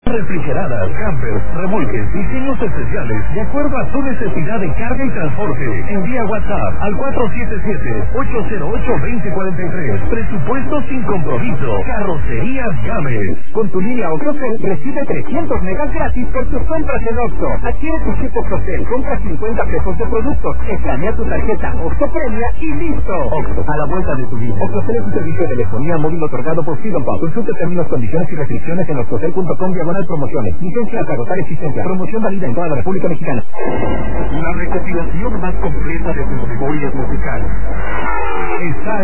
Refrigeradas, campers, remolques, diseños especiales de acuerdo a tu necesidad de carga y transporte. Envía WhatsApp al 477-808-2043. Presupuesto sin compromiso. Carrocerías Gámez. Con tu línea Ocrocel recibe 300 megas gratis por tus compras en Oxxo. Adquiere tu chip Ocrocel, compra 50 pesos de productos, escanea tu tarjeta Oxxo Premia y listo. Oxxo, a la vuelta de tu vida. Ocrocel es un servicio de telefonía móvil otorgado por Freedom Pop. Consulta términos, condiciones y restricciones en oxxocel.com/promociones. Licencia para agotar existencia. Promoción válida en toda la República Mexicana. La recopilación más completa de tus memorias musicales está